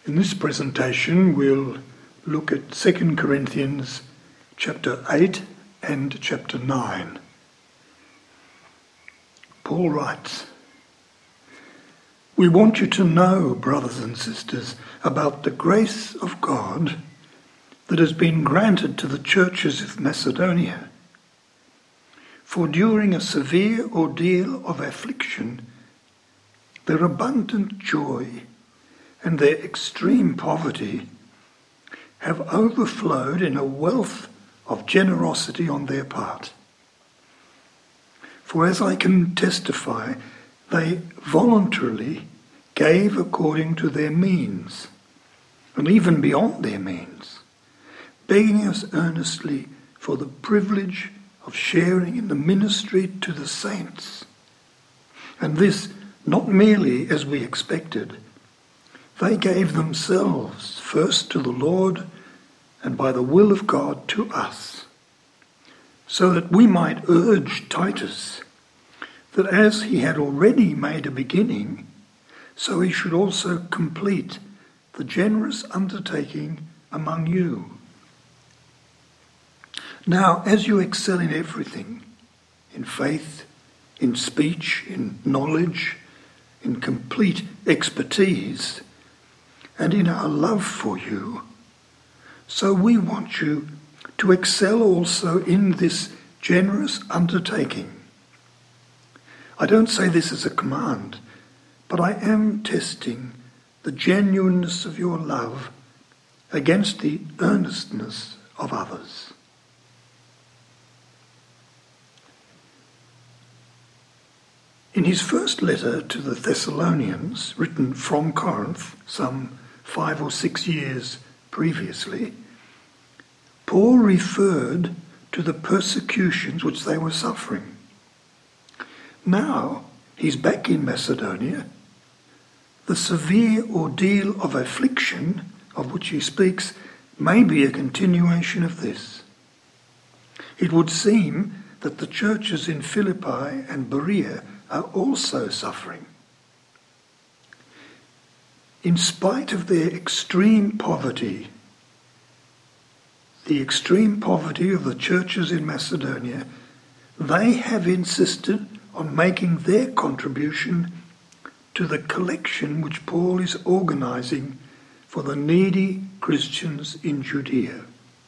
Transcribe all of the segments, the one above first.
In this presentation, we'll look at 2 Corinthians chapter 8 and chapter 9. Paul writes, "We want you to know, brothers and sisters, about the grace of God that has been granted to the churches of Macedonia. For during a severe ordeal of affliction, their abundant joy and their extreme poverty have overflowed in a wealth of generosity on their part. For as I can testify, they voluntarily gave according to their means, and even beyond their means, begging us earnestly for the privilege of sharing in the ministry to the saints. And this not merely as we expected. They gave themselves first to the Lord and by the will of God to us, so that we might urge Titus that as he had already made a beginning, so he should also complete the generous undertaking among you. Now, as you excel in everything, in faith, in speech, in knowledge, in complete expertise, and in our love for you, so we want you to excel also in this generous undertaking. I don't say this as a command, but I am testing the genuineness of your love against the earnestness of others." In his first letter to the Thessalonians, written from Corinth some 5 or 6 years previously, Paul referred to the persecutions which they were suffering. Now he's back in Macedonia. The severe ordeal of affliction of which he speaks may be a continuation of this. It would seem that the churches in Philippi and Berea are also suffering. In spite of their extreme poverty, the extreme poverty of the churches in Macedonia, they have insisted on making their contribution to the collection which Paul is organizing for the needy Christians in Judea.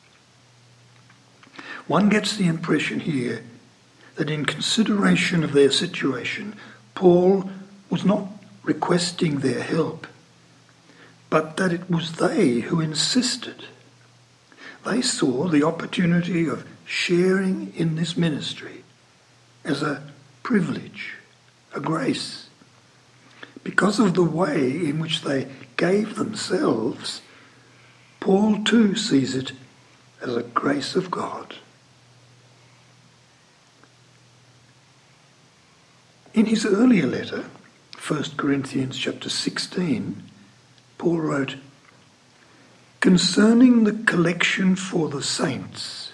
One gets the impression here that in consideration of their situation, Paul was not requesting their help, but that it was they who insisted. They saw the opportunity of sharing in this ministry as a privilege, a grace. Because of the way in which they gave themselves, Paul too sees it as a grace of God. In his earlier letter, 1 Corinthians chapter 16, Paul wrote, "Concerning the collection for the saints,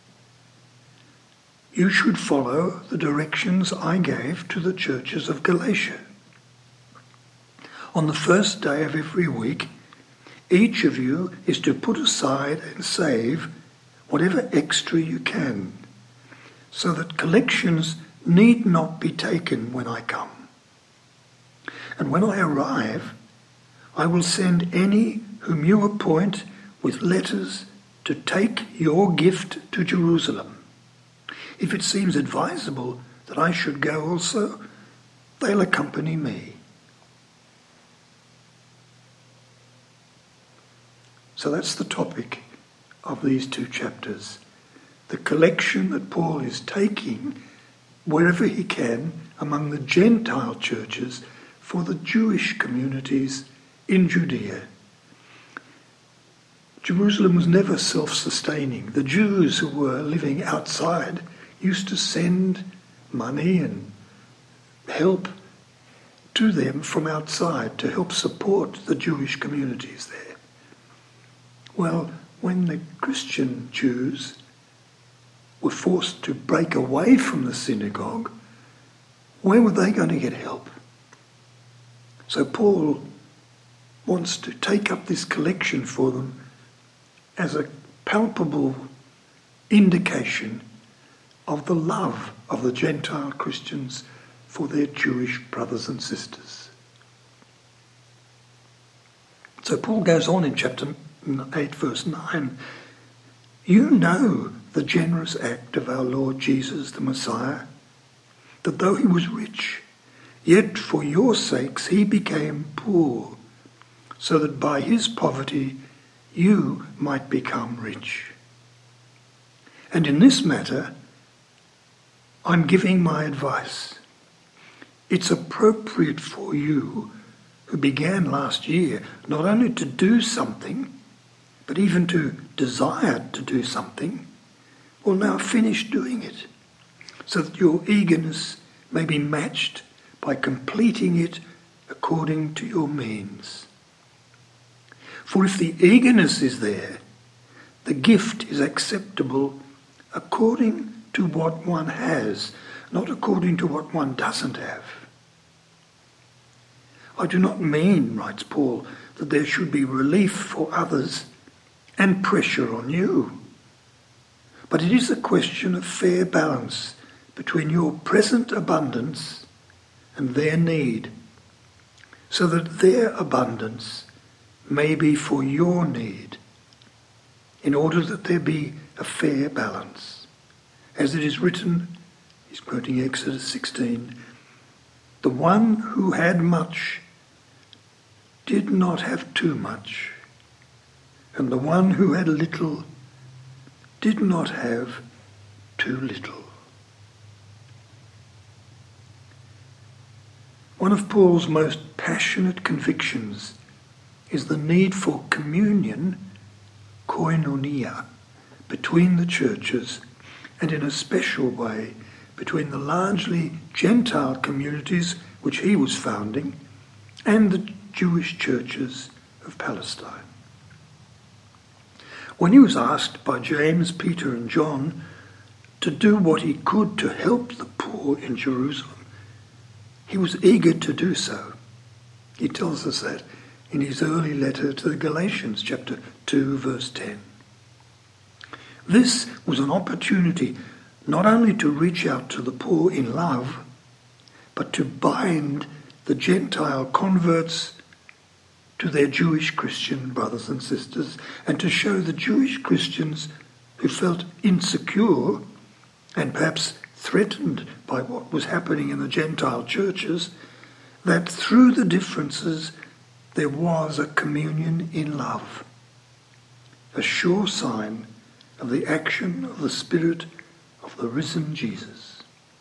you should follow the directions I gave to the churches of Galatia. On the first day of every week, each of you is to put aside and save whatever extra you can, so that collections need not be taken when I come. And when I arrive, I will send any whom you appoint with letters to take your gift to Jerusalem. If it seems advisable that I should go also, they'll accompany me." So that's the topic of these 2 chapters. The collection that Paul is taking wherever he can among the Gentile churches for the Jewish communities in Judea. Jerusalem was never self-sustaining. The Jews who were living outside used to send money and help to them from outside to help support the Jewish communities there. Well, when the Christian Jews were forced to break away from the synagogue, where were they going to get help? So Paul wants to take up this collection for them as a palpable indication of the love of the Gentile Christians for their Jewish brothers and sisters. So Paul goes on in chapter 8, verse 9, "You know the generous act of our Lord Jesus the Messiah, that though he was rich, yet for your sakes he became poor, so that by his poverty you might become rich. And in this matter, I'm giving my advice. It's appropriate for you, who began last year, not only to do something, but even to desire to do something, will now finish doing it, so that your eagerness may be matched by completing it according to your means. For if the eagerness is there, the gift is acceptable according to what one has, not according to what one doesn't have. I do not mean, writes Paul, that there should be relief for others and pressure on you. But it is a question of fair balance between your present abundance and their need, so that their abundance may be for your need, in order that there be a fair balance. As it is written, he's quoting Exodus 16, "The one who had much did not have too much, and the one who had little did not have too little." One of Paul's most passionate convictions is the need for communion, koinonia, between the churches, and in a special way between the largely Gentile communities which he was founding and the Jewish churches of Palestine. When he was asked by James, Peter and John to do what he could to help the poor in Jerusalem, he was eager to do so. He tells us that in his early letter to the Galatians, chapter 2, verse 10. This was an opportunity not only to reach out to the poor in love, but to bind the Gentile converts to their Jewish Christian brothers and sisters, and to show the Jewish Christians who felt insecure and perhaps threatened by what was happening in the Gentile churches, that through the differences there was a communion in love, a sure sign of the action of the Spirit of the risen Jesus.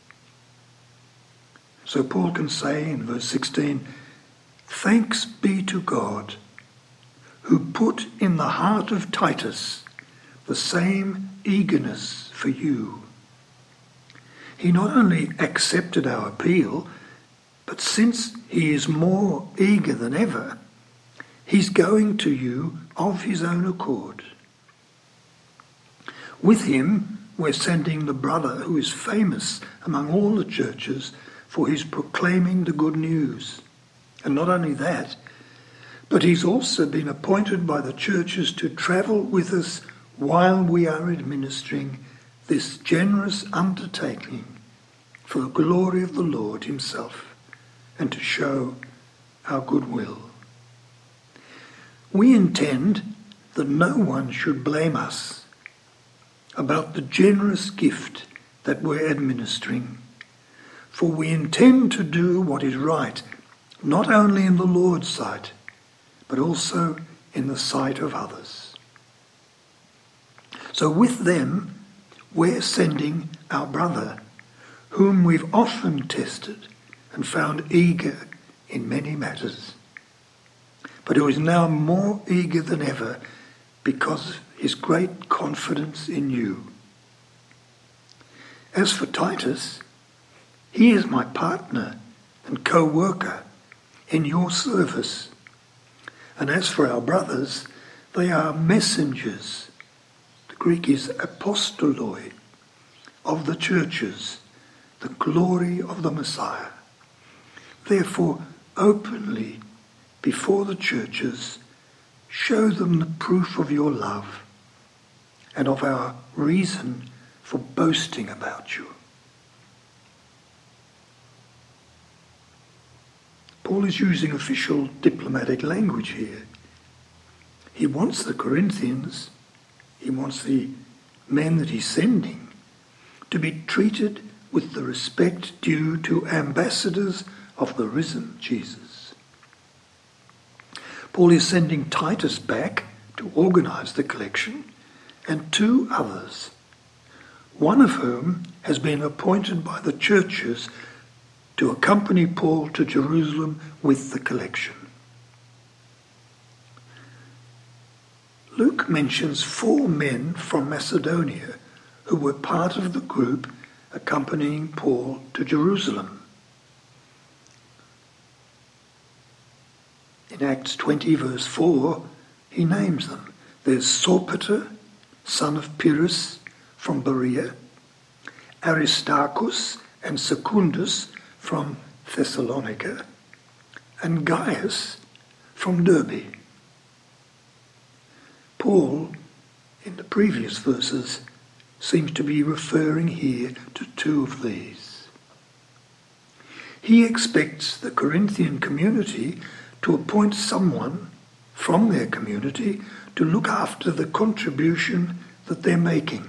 So Paul can say in verse 16, "Thanks be to God, who put in the heart of Titus the same eagerness for you." He not only accepted our appeal, but since he is more eager than ever, he's going to you of his own accord. With him, we're sending the brother who is famous among all the churches for his proclaiming the good news. And not only that, but he's also been appointed by the churches to travel with us while we are administering this generous undertaking for the glory of the Lord himself and to show our goodwill. We intend that no one should blame us about the generous gift that we're administering, for we intend to do what is right, not only in the Lord's sight, but also in the sight of others. So with them, we're sending our brother, whom we've often tested and found eager in many matters, but who is now more eager than ever because of his great confidence in you. As for Titus, he is my partner and co-worker in your service. And as for our brothers, they are messengers, the Greek is apostoloi, of the churches, the glory of the Messiah. Therefore, openly before the churches, show them the proof of your love and of our reason for boasting about you. Paul is using official diplomatic language here. He wants the Corinthians, he wants the men that he's sending, to be treated with the respect due to ambassadors of the risen Jesus. Paul is sending Titus back to organize the collection, and 2 others, one of whom has been appointed by the churches to accompany Paul to Jerusalem with the collection. Luke mentions 4 men from Macedonia who were part of the group accompanying Paul to Jerusalem. In Acts 20 verse 4, he names them. There's Sopater, son of Pyrrhus from Berea, Aristarchus and Secundus from Thessalonica, and Gaius from Derbe. Paul, in the previous verses, seems to be referring here to 2 of these. He expects the Corinthian community to appoint someone from their community to look after the contribution that they're making.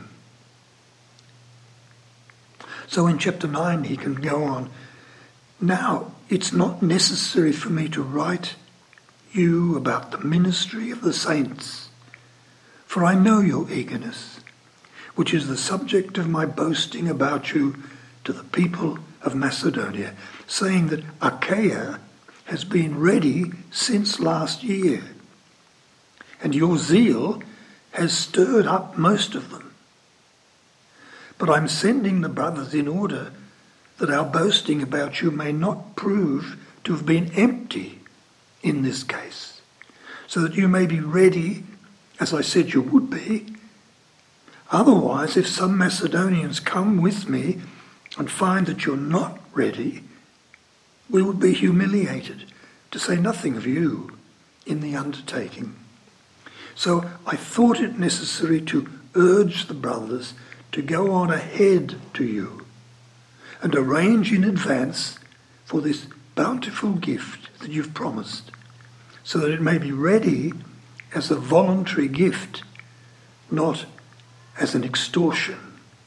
So in chapter 9 he can go on, now it's not necessary for me to write you about the ministry of the saints, for I know your eagerness, which is the subject of my boasting about you to the people of Macedonia, saying that Achaia has been ready since last year, and your zeal has stirred up most of them. But I'm sending the brothers in order that our boasting about you may not prove to have been empty in this case, so that you may be ready, as I said you would be. Otherwise, if some Macedonians come with me and find that you're not ready, we would be humiliated, to say nothing of you, in the undertaking. So I thought it necessary to urge the brothers to go on ahead to you and arrange in advance for this bountiful gift that you've promised, so that it may be ready as a voluntary gift, not as an extortion.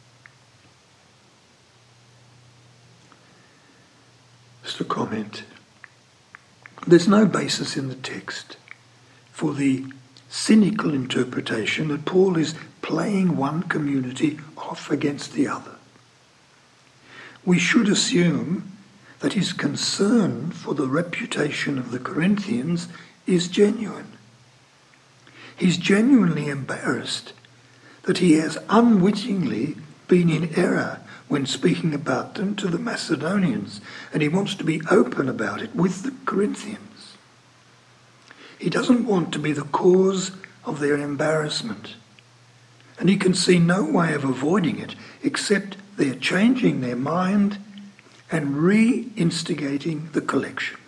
Just a comment. There's no basis in the text for the cynical interpretation that Paul is playing one community off against the other. We should assume that his concern for the reputation of the Corinthians is genuine. He's genuinely embarrassed that he has unwittingly been in error when speaking about them to the Macedonians, and he wants to be open about it with the Corinthians. He doesn't want to be the cause of their embarrassment, and he can see no way of avoiding it except their changing their mind and re-instigating the collection.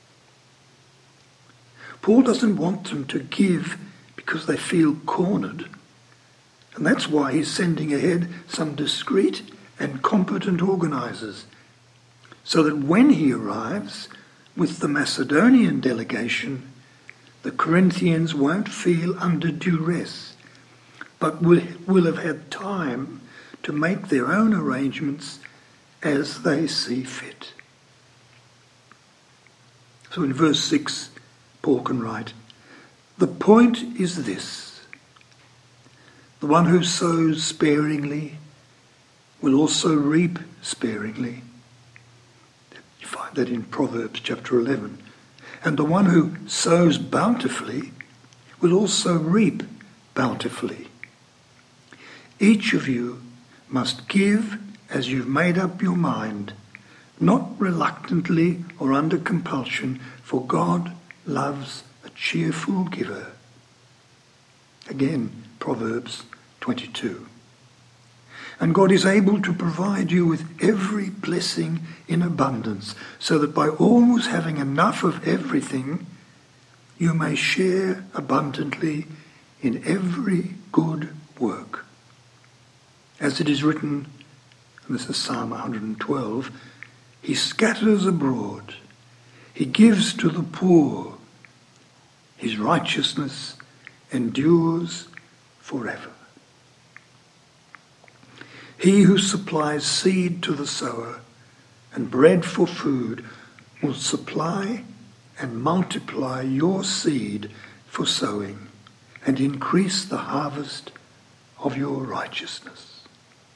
Paul doesn't want them to give because they feel cornered, and that's why he's sending ahead some discreet and competent organisers, so that when he arrives with the Macedonian delegation, the Corinthians won't feel under duress, but will have had time to make their own arrangements as they see fit. So in verse 6, Paul can write, "The point is this: the one who sows sparingly will also reap sparingly." You find that in Proverbs chapter 11. "And the one who sows bountifully will also reap bountifully. Each of you must give as you've made up your mind, not reluctantly or under compulsion, for God loves a cheerful giver." Again, Proverbs 22. "And God is able to provide you with every blessing in abundance, so that by always having enough of everything, you may share abundantly in every good work. As it is written, and this is Psalm 112, he scatters abroad, he gives to the poor, his righteousness endures forever. He who supplies seed to the sower and bread for food will supply and multiply your seed for sowing and increase the harvest of your righteousness.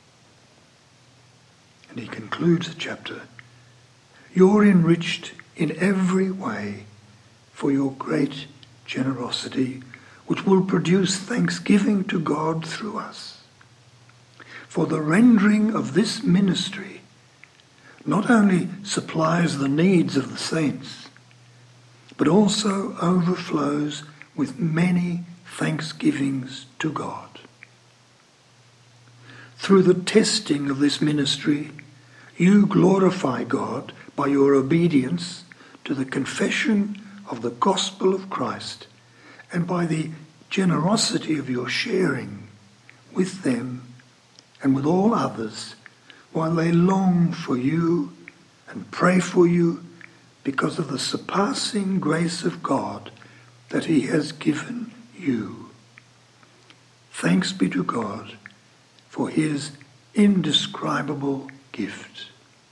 And he concludes the chapter, you're enriched in every way for your great generosity, which will produce thanksgiving to God through us. For the rendering of this ministry not only supplies the needs of the saints, but also overflows with many thanksgivings to God. Through the testing of this ministry, you glorify God by your obedience to the confession of the gospel of Christ and by the generosity of your sharing with them and with all others while they long for you and pray for you because of the surpassing grace of God that he has given you. Thanks be to God for his indescribable gift.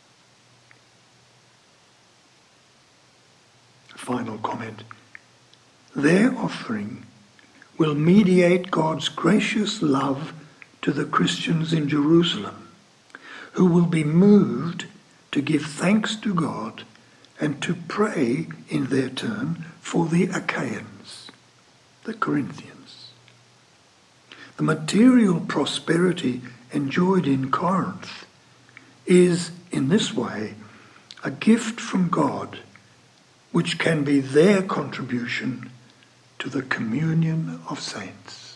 Final comment. Their offering will mediate God's gracious love to the Christians in Jerusalem, who will be moved to give thanks to God and to pray in their turn for the Achaeans, the Corinthians. The material prosperity enjoyed in Corinth is, in this way, a gift from God which can be their contribution to the communion of saints.